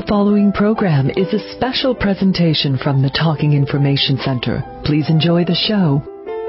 following program is a special presentation from the Talking Information Center. Please enjoy the show.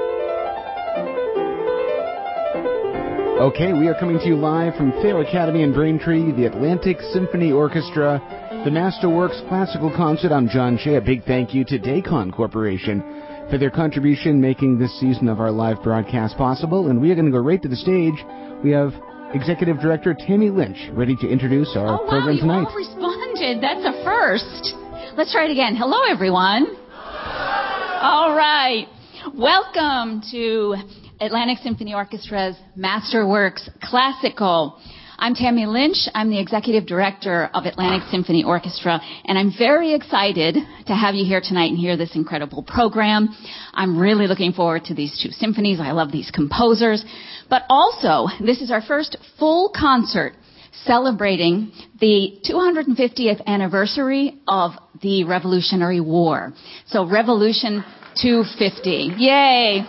Okay, we are coming to you live from Thayer Academy in Braintree, the Atlantic Symphony Orchestra, the Masterworks Classical Concert. I'm John Shea. A big thank you to Dacon Corporation for their contribution making this season of our live broadcast possible. And we are going to go right to the stage. We have Executive Director Tammy Lynch ready to introduce our program tonight. Oh, wow, you all responded. That's a first. Let's try it again. Hello, everyone. All right. Welcome to Atlantic Symphony Orchestra's Masterworks Classical. I'm Tammy Lynch. I'm the Executive Director of Atlantic Symphony Orchestra, and I'm very excited to have you here tonight and hear this incredible program. I'm really looking forward to these two symphonies. I love these composers. But also, this is our first full concert celebrating the 250th anniversary of the Revolutionary War. So Revolution 250. Yay!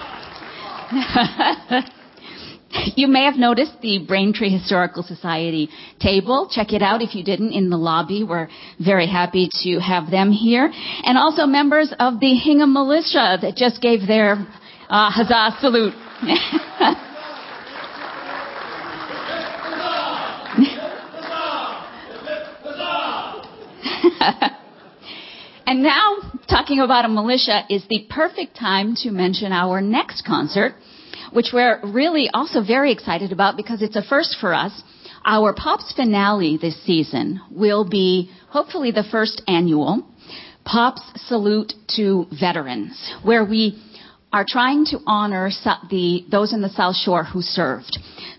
You may have noticed the Braintree Historical Society table. Check it out if you didn't in the lobby. We're very happy to have them here. And also members of the Hingham Militia that just gave their huzzah salute. And now, talking about a militia is the perfect time to mention our next concert, which we're really also very excited about because it's a first for us. Our Pops finale this season will be hopefully the first annual Pops Salute to Veterans, where we are trying to honor those in the South Shore who served.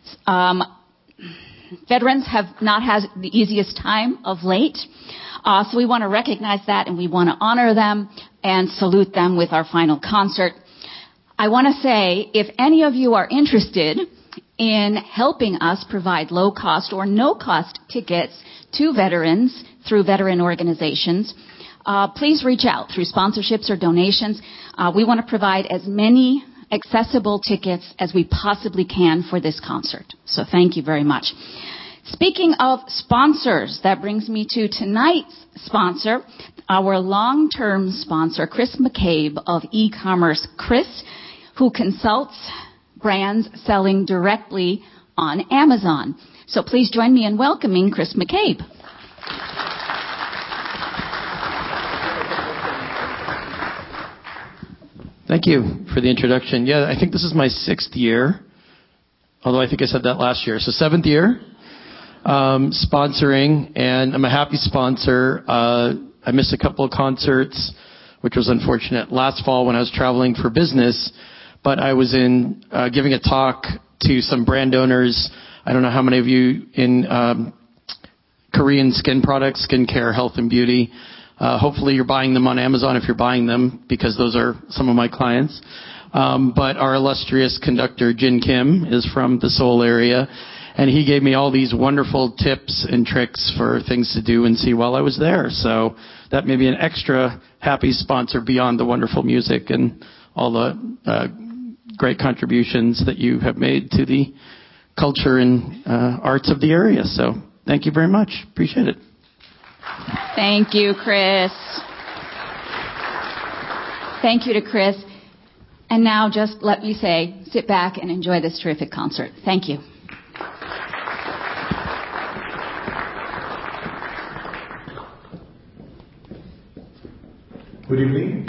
Veterans have not had the easiest time of late, so we want to recognize that and we want to honor them and salute them with our final concert. I want to say, if any of you are interested in helping us provide low-cost or no-cost tickets to veterans through veteran organizations, please reach out through sponsorships or donations. We want to provide as many accessible tickets as we possibly can for this concert. So thank you very much. Speaking of sponsors, that brings me to tonight's sponsor, our long-term sponsor, Chris McCabe of e-commerce. Chris, who consults brands selling directly on Amazon. So please join me in welcoming Chris McCabe. Thank you for the introduction. Yeah, I think this is my 6th year, although I think I said that last year. So 7th year sponsoring, and I'm a happy sponsor. I missed a couple of concerts, which was unfortunate last fall when I was traveling for business, but I was giving a talk to some brand owners. I don't know how many of you in Korean skin products, skincare, health and beauty. Hopefully you're buying them on Amazon if you're buying them, because those are some of my clients. But our illustrious conductor, Jin Kim, is from the Seoul area, and he gave me all these wonderful tips and tricks for things to do and see while I was there. So that may be an extra happy sponsor beyond the wonderful music and all the great contributions that you have made to the culture and arts of the area. So thank you very much. Appreciate it. Thank you, Chris. Thank you to Chris. And now just let me say, sit back and enjoy this terrific concert. Thank you. Good evening.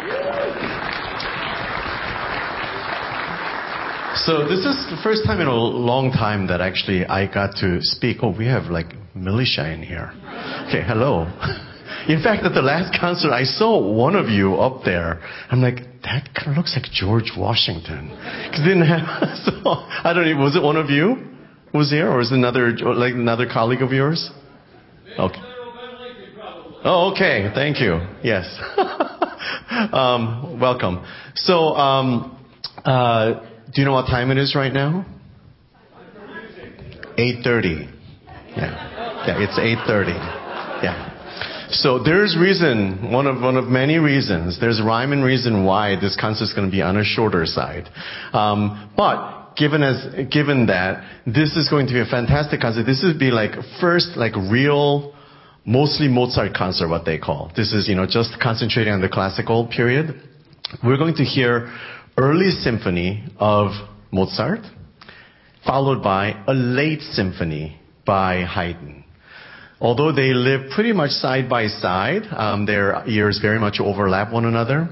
So this is the first time in a long time that actually I got to speak. Oh, we have like militia in here. Okay, hello. In fact, at the last concert, I saw one of you up there. I'm like, that kind of looks like George Washington. Because didn't have. So I don't know. Was it one of you who was here, or was it another colleague of yours? Okay. Oh, okay. Thank you. Yes. Welcome. So, do you know what time it is right now? 8:30. Yeah, it's 8:30. Yeah. So there's reason, one of many reasons. There's rhyme and reason why this concert is going to be on a shorter side. But given that this is going to be a fantastic concert, this would be like first like real mostly Mozart concert, what they call. This is, just concentrating on the classical period. We're going to hear early symphony of Mozart, followed by a late symphony by Haydn. Although they live pretty much side by side, their years very much overlap one another.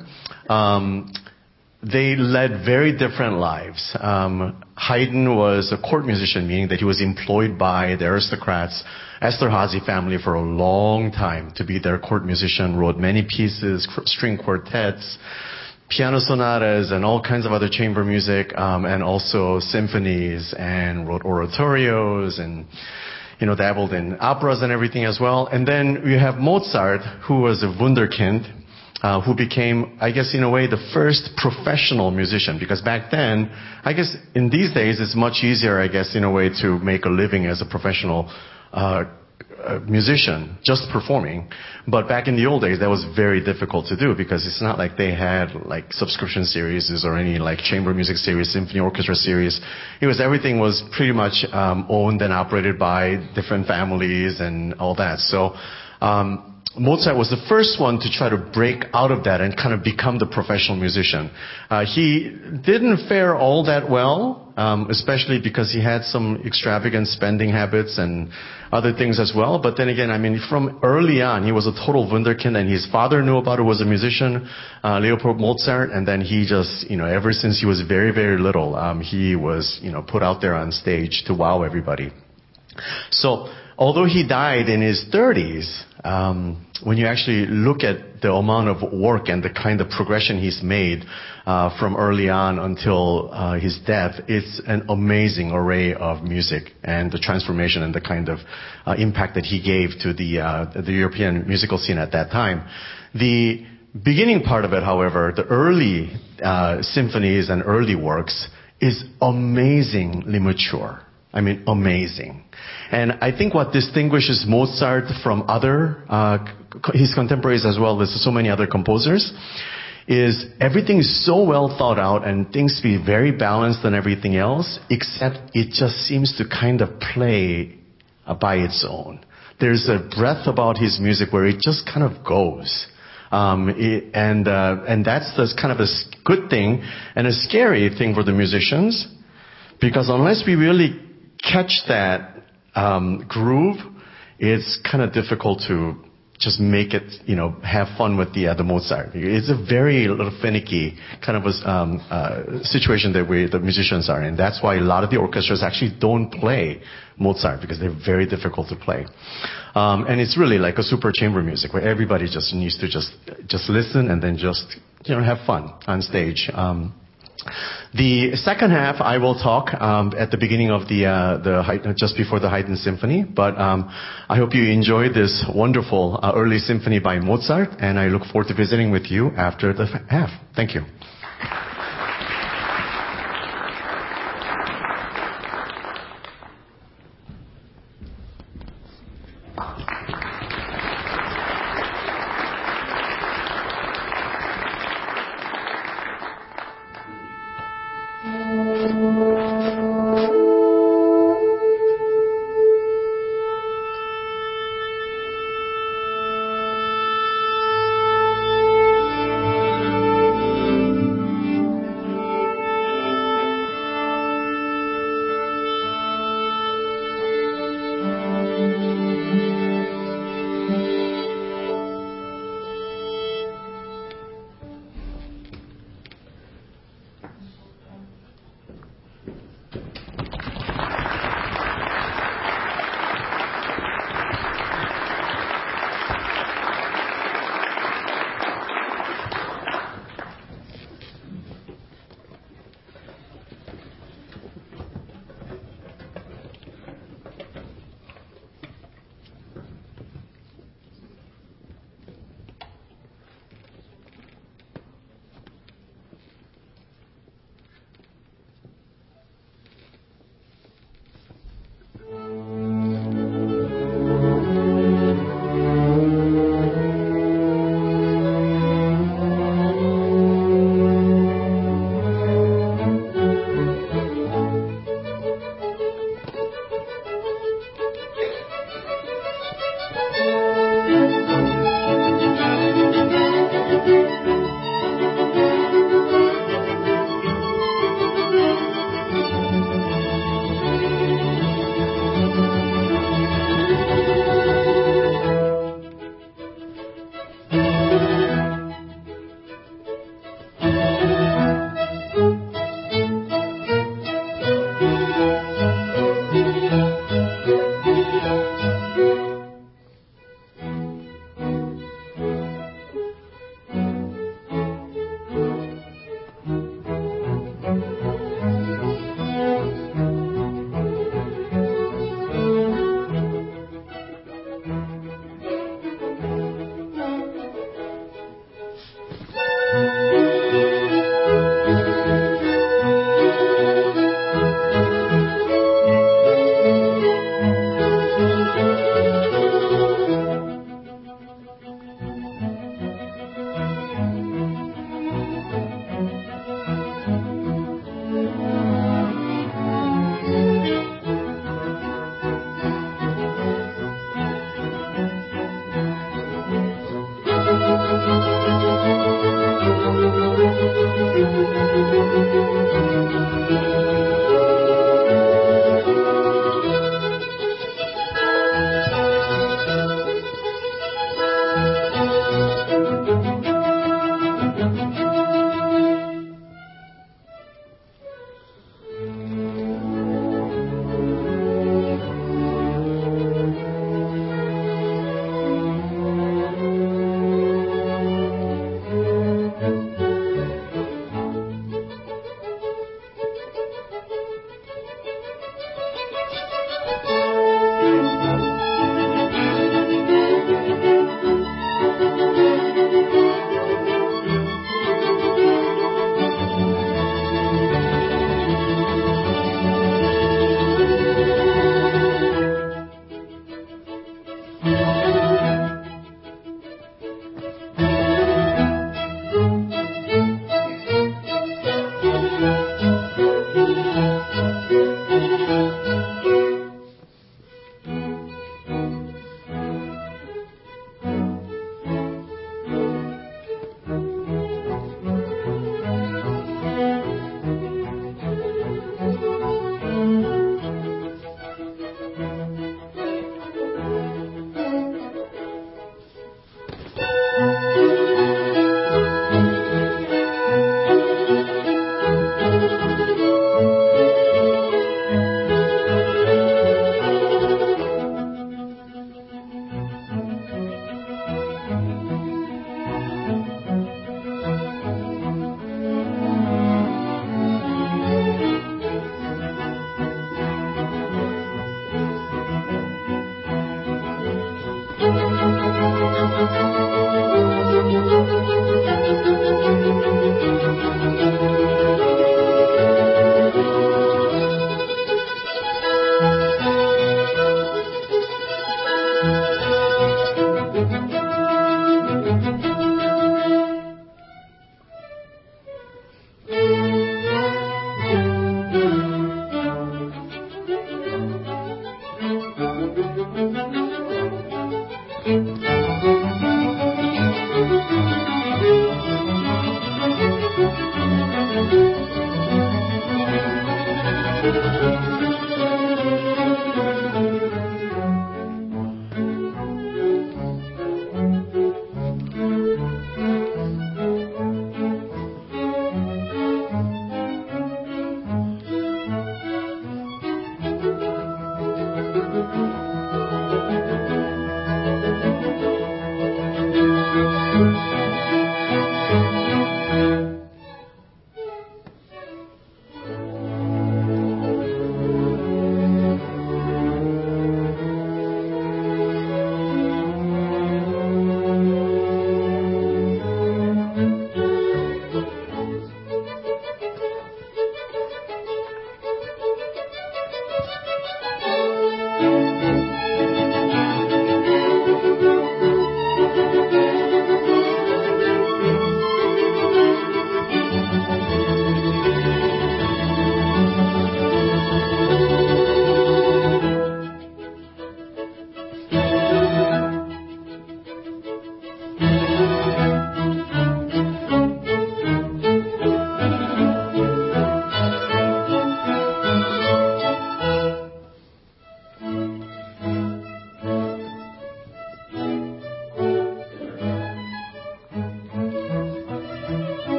They led very different lives. Haydn was a court musician, meaning that he was employed by the aristocrats, Esterházy family, for a long time to be their court musician, wrote many pieces, string quartets, piano sonatas, and all kinds of other chamber music, and also symphonies, and wrote oratorios, and dabbled in operas and everything as well. And then you have Mozart, who was a wunderkind, who became, I guess, in a way, the first professional musician. Because back then, I guess in these days, it's much easier, I guess, in a way, to make a living as a professional musician, just performing. But back in the old days, that was very difficult to do, because it's not like they had like subscription series or any like chamber music series, symphony orchestra series. Everything was pretty much owned and operated by different families and all that. So Mozart was the first one to try to break out of that and kind of become the professional musician. He didn't fare all that well, especially because he had some extravagant spending habits and other things as well. But then again, from early on, he was a total wunderkind, and his father knew about it, was a musician, Leopold Mozart, and then he just, ever since he was very, very little, he was, put out there on stage to wow everybody. So, although he died in his 30s, when you actually look at the amount of work and the kind of progression he's made from early on until his death, it's an amazing array of music and the transformation and the kind of impact that he gave to the European musical scene at that time. The beginning part of it, however, the early symphonies and early works, is amazingly mature. Amazing. And I think what distinguishes Mozart from his contemporaries as well as so many other composers, is everything is so well thought out and things be very balanced and everything else, except it just seems to kind of play by its own. There's a breadth about his music where it just kind of goes. And that's kind of a good thing and a scary thing for the musicians, because unless we really catch that groove, it's kind of difficult to just make it, have fun with the Mozart. It's a very little finicky kind of a situation that the musicians are in. That's why a lot of the orchestras actually don't play Mozart, because they're very difficult to play. And it's really like a super chamber music where everybody just needs to just listen and then just, have fun on stage. The second half, I will talk at the beginning of just before the Haydn Symphony. But I hope you enjoyed this wonderful early symphony by Mozart, and I look forward to visiting with you after the half. Thank you.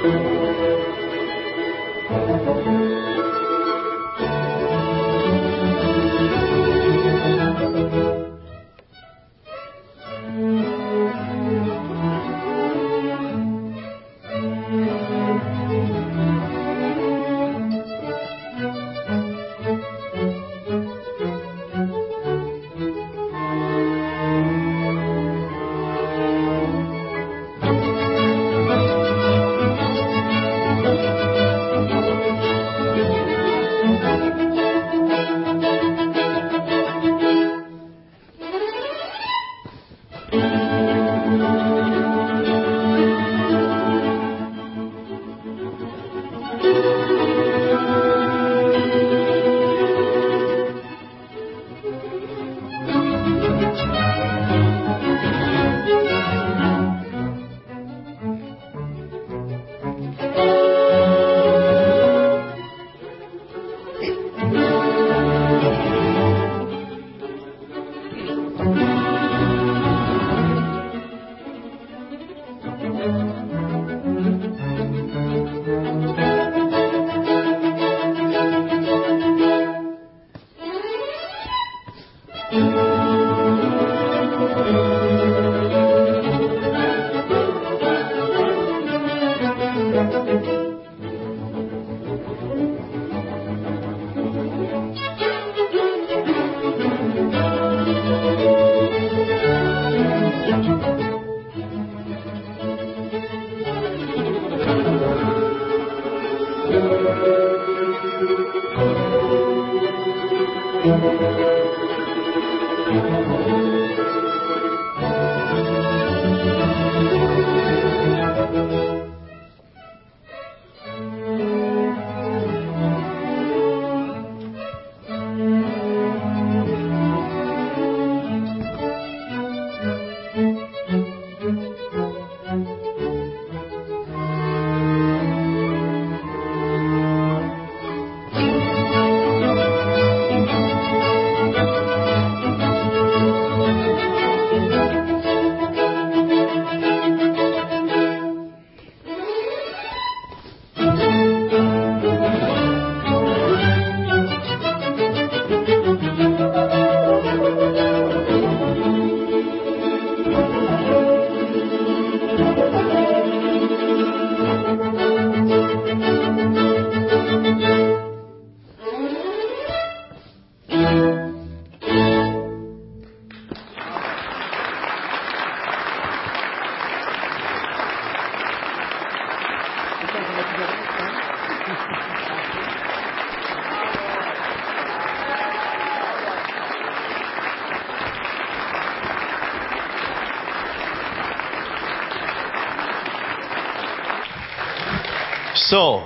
So,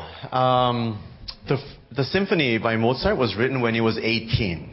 the symphony by Mozart was written when he was 18.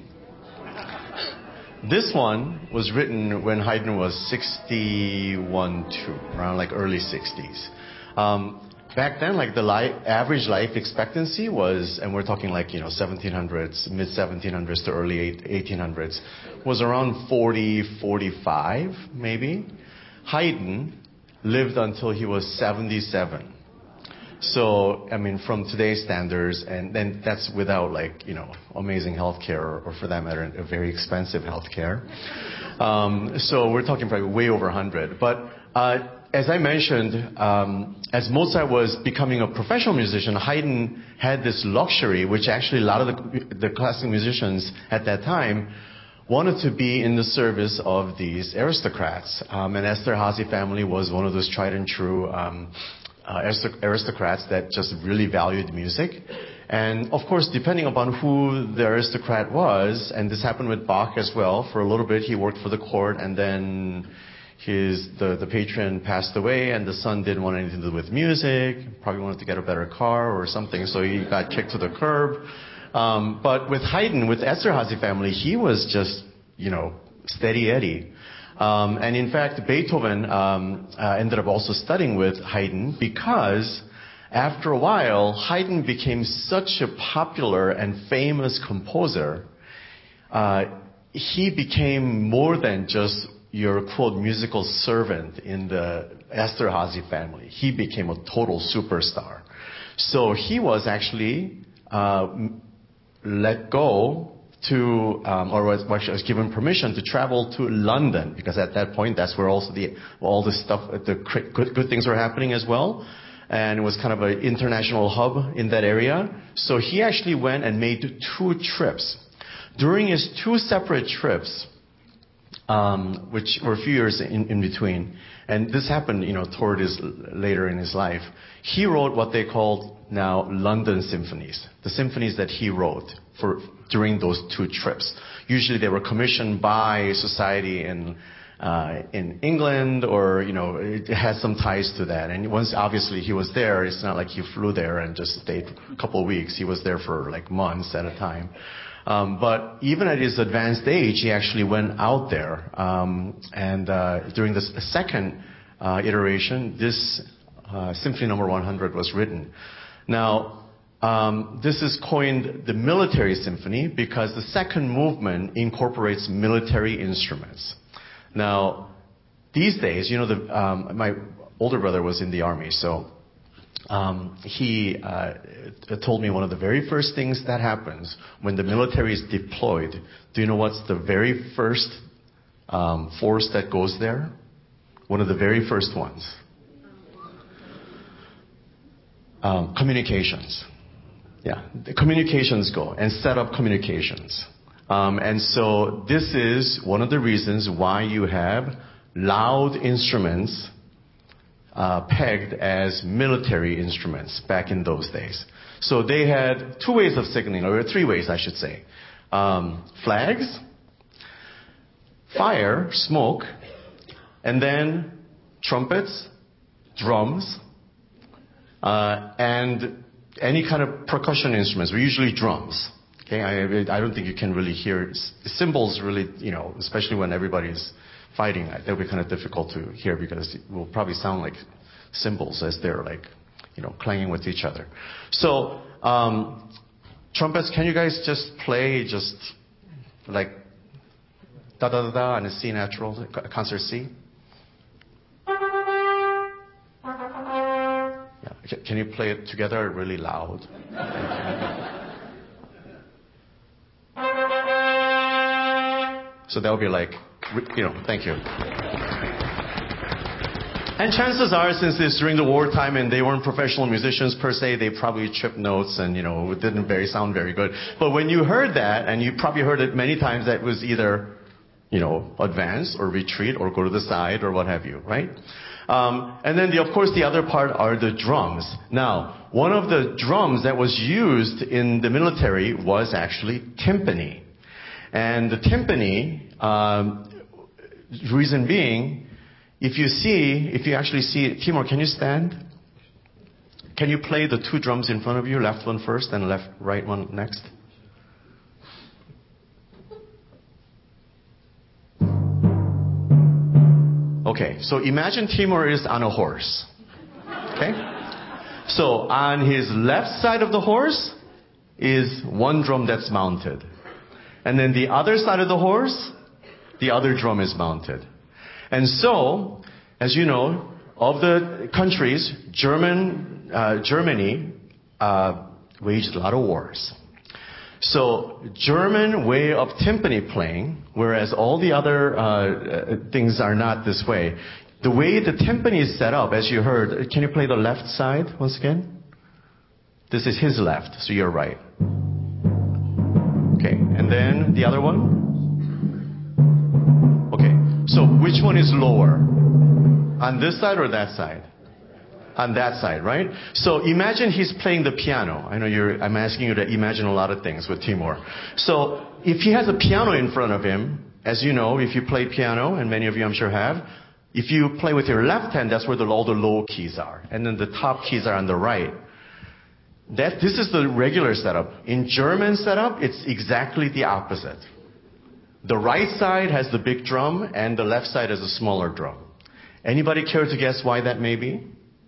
This one was written when Haydn was 61 too, around like early 60s. Back then, like the average life expectancy was, and we're talking like, 1700s, mid 1700s to early 1800s, was around 40, 45 maybe. Haydn lived until he was 77. So, I mean, from today's standards, and then that's without like, amazing healthcare, or for that matter, a very expensive healthcare. So we're talking probably way over 100. But as I mentioned, as Mozart was becoming a professional musician, Haydn had this luxury, which actually a lot of the classical musicians at that time wanted to be in the service of these aristocrats. And Esterházy family was one of those tried and true aristocrats that just really valued music. And of course, depending upon who the aristocrat was, and this happened with Bach as well, for a little bit he worked for the court, and then the patron passed away, and the son didn't want anything to do with music, probably wanted to get a better car or something, so he got kicked to the curb. But with Haydn, with Esterházy family, he was just, steady Eddie. And in fact, Beethoven ended up also studying with Haydn, because after a while, Haydn became such a popular and famous composer. He became more than just, your quote musical servant in the Esterhazy family. He became a total superstar. So he was actually let go to, or was given permission to travel to London, because at that point that's where also all the stuff, the good things were happening as well. And it was kind of an international hub in that area. So he actually went and made 2 trips. During his 2 separate trips, which were a few years in between, and this happened, toward later in his life, he wrote what they called now London symphonies, the symphonies that he wrote during those 2 trips. Usually they were commissioned by society in England, or it has some ties to that. And once obviously he was there, it's not like he flew there and just stayed a couple of weeks. He was there for like months at a time. But even at his advanced age, he actually went out there. And during the second iteration, this Symphony Number 100 was written. Now, this is coined the military symphony because the second movement incorporates military instruments. Now, these days, my older brother was in the army, so he told me one of the very first things that happens when the military is deployed. Do you know what's the very first force that goes there? One of the very first ones. Communications. Yeah, the communications go and set up communications. And so this is one of the reasons why you have loud instruments pegged as military instruments back in those days. So they had 2 ways of signaling, or 3 ways I should say. Flags, fire, smoke, and then trumpets, drums, and any kind of percussion instruments, or usually drums. Okay, I don't think you can really hear cymbals really, especially when everybody's fighting. That would be kind of difficult to hear because it will probably sound like cymbals as they're like, clanging with each other. So, trumpets, can you guys just play just like da da da da on a C natural, concert C? Yeah. Can you play it together really loud? So that would be like, thank you. And chances are, since it's during the wartime and they weren't professional musicians per se, they probably tripped notes and, it didn't sound very good. But when you heard that, and you probably heard it many times, that was either, advance or retreat or go to the side or what have you, right? And then, of course, the other part are the drums. Now, one of the drums that was used in the military was actually timpani. And the timpani, reason being, if you actually see, Timur, can you stand? Can you play the 2 drums in front of you, left one first and right one next? Okay, so imagine Timur is on a horse. Okay? So on his left side of the horse is one drum that's mounted. And then the other side of the horse, the other drum is mounted. And so, as you know, of the countries, Germany waged a lot of wars. So German way of timpani playing, whereas all the other things are not this way. The way the timpani is set up, as you heard, can you play the left side once again? This is his left, so you're right. Okay, and then the other one? Okay, so which one is lower? On this side or that side? On that side, right? So imagine he's playing the piano. I know I'm asking you to imagine a lot of things with Timur. So if he has a piano in front of him, as you know, if you play piano, and many of you I'm sure have, if you play with your left hand, that's where all the low keys are. And then the top keys are on the right. This is the regular setup. In German setup, it's exactly the opposite. The right side has the big drum, and the left side has a smaller drum. Anybody care to guess why that may be?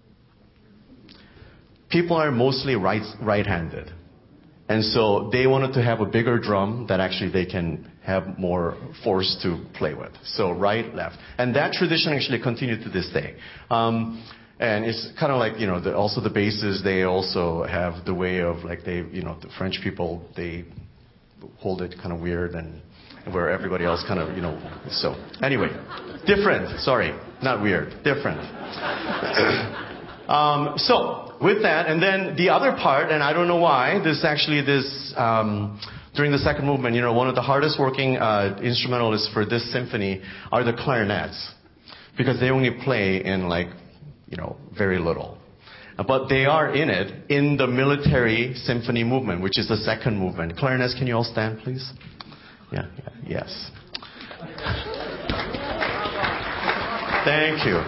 People are mostly right-handed. And so they wanted to have a bigger drum that actually they can have more force to play with. So right, left. And that tradition actually continued to this day. And it's kind of like, also the basses, they also have the way of like the French people, they hold it kind of weird and where everybody else kind of, so anyway, different, sorry, not weird, different. So with that, and then the other part, and I don't know why, during the second movement, one of the hardest working instrumentalists for this symphony are the clarinets, because they only play in very little. But they are in it, in the military symphony movement, which is the second movement. Clarinets, can you all stand, please? Yeah, yes. Thank you.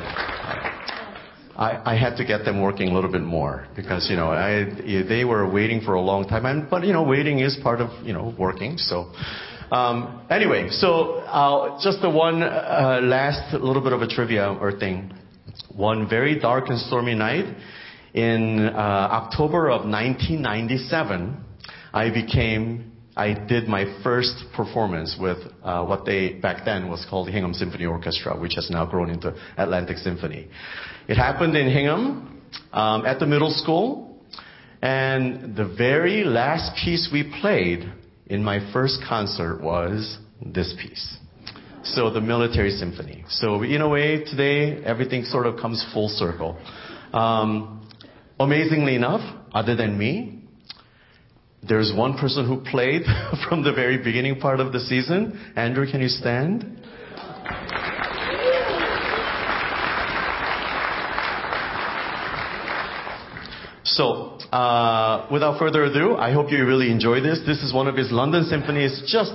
I had to get them working a little bit more because, they were waiting for a long time. But, waiting is part of, working. So, anyway, so just the one last little bit of a trivia or thing. One very dark and stormy night in October of 1997, I did my first performance with what they back then was called Hingham Symphony Orchestra, which has now grown into Atlantic Symphony. It happened in Hingham at the middle school, and the very last piece we played in my first concert was this piece. So the military symphony. So in a way, today, everything sort of comes full circle. Amazingly enough, other than me, there's one person who played from the very beginning part of the season. Andrew, can you stand? So, without further ado, I hope you really enjoy this. This is one of his London symphonies, just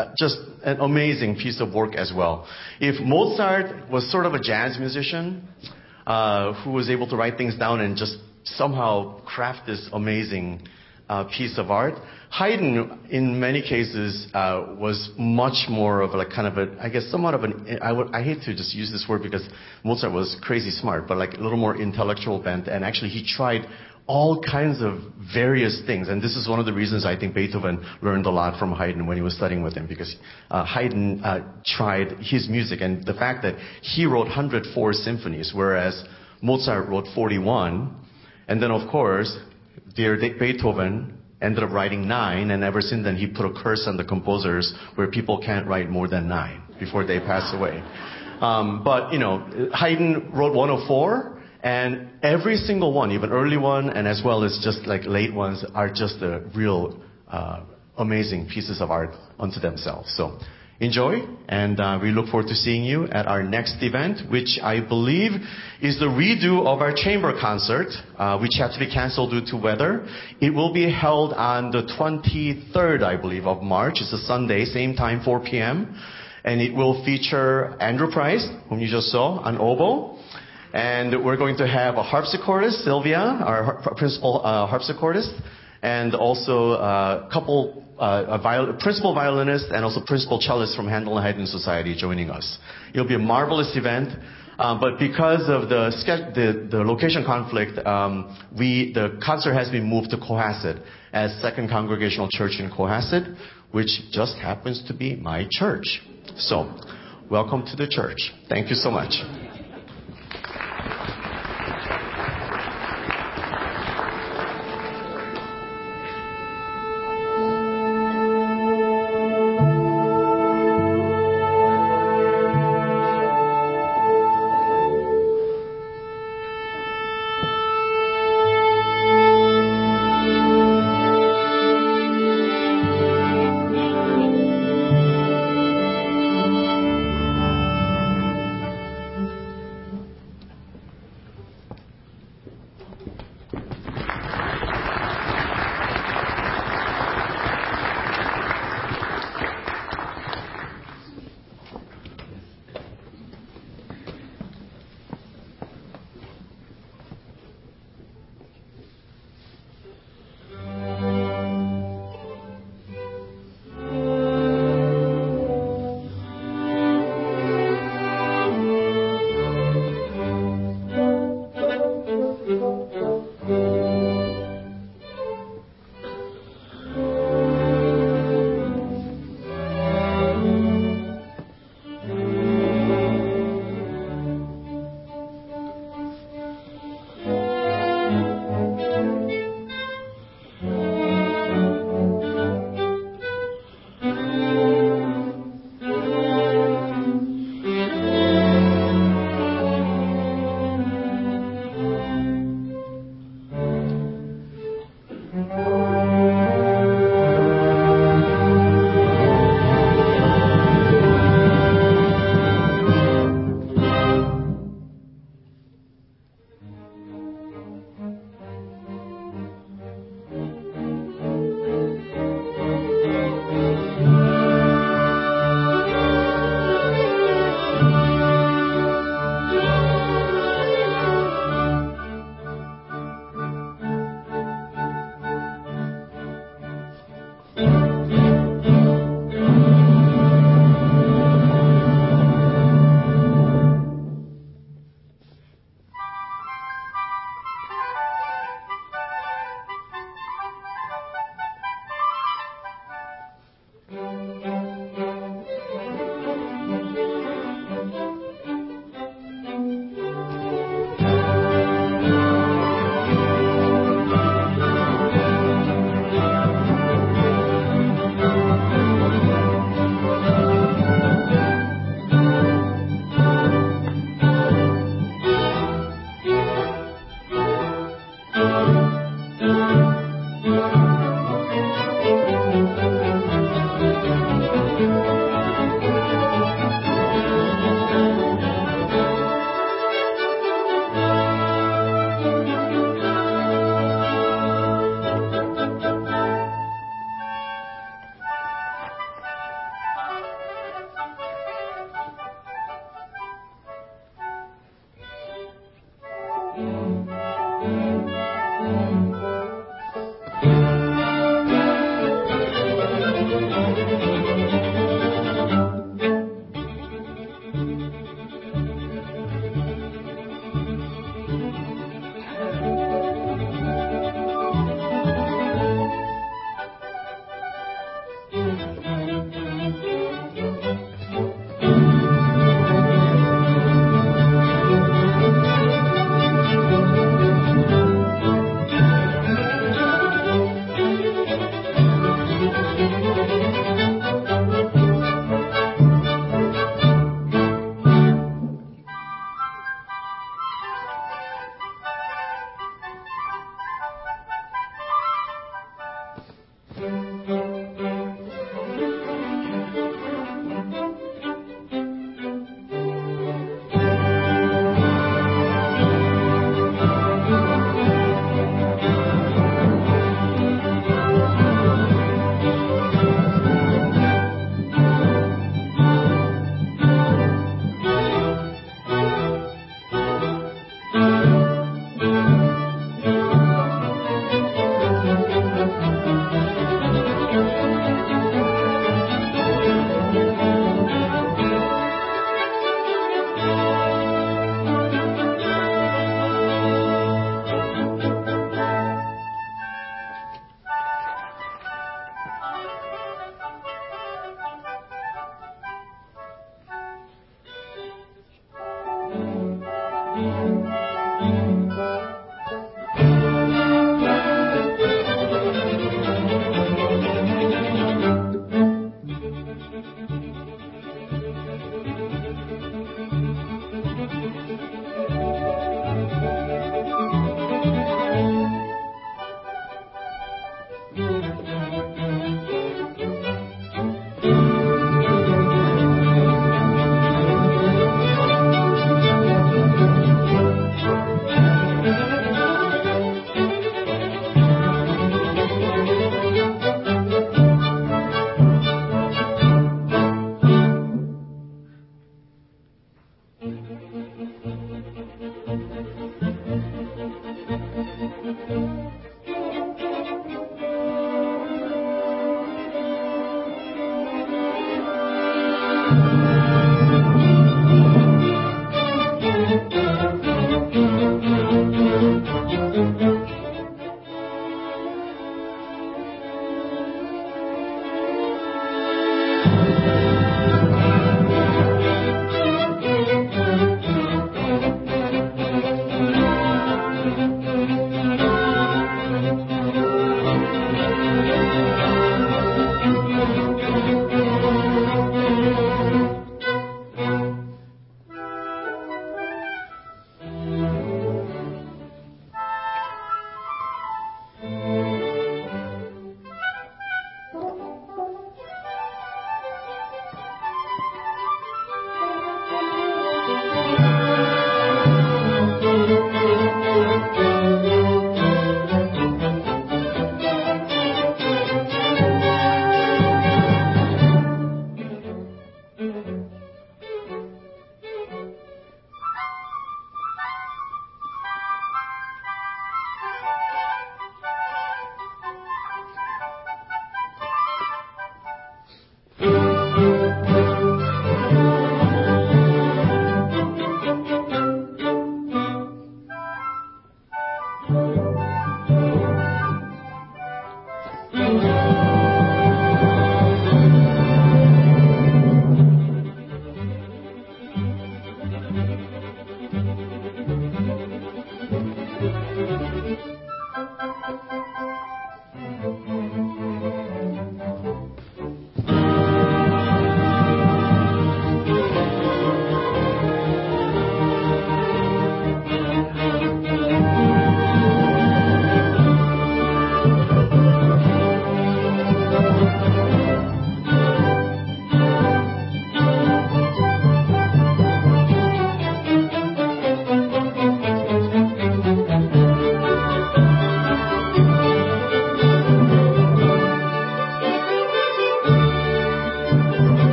an amazing piece of work as well. If Mozart was sort of a jazz musician, who was able to write things down and just somehow craft this amazing piece of art, Haydn, in many cases, was much more of somewhat of an, I hate to just use this word because Mozart was crazy smart, but a little more intellectual bent, and actually he tried all kinds of various things. And this is one of the reasons I think Beethoven learned a lot from Haydn when he was studying with him, because Haydn tried his music, and the fact that he wrote 104 symphonies, whereas Mozart wrote 41, and then of course, dear Beethoven ended up writing 9, and ever since then he put a curse on the composers where people can't write more than 9 before they pass away. But Haydn wrote 104, and every single one, even early one and as well as just late ones, are just real amazing pieces of art unto themselves. So enjoy, and we look forward to seeing you at our next event, which I believe is the redo of our chamber concert, which had to be canceled due to weather. It will be held on the 23rd, I believe, of March. It's a Sunday, same time, 4 p.m. And it will feature Andrew Price, whom you just saw, on oboe. And we're going to have a harpsichordist, Sylvia, our principal harpsichordist, and also a couple principal violinist and also principal cellist from Handel and Haydn Society joining us. It'll be a marvelous event, but because of the location conflict, the concert has been moved to Cohasset as Second Congregational Church in Cohasset, which just happens to be my church. So, welcome to the church. Thank you so much.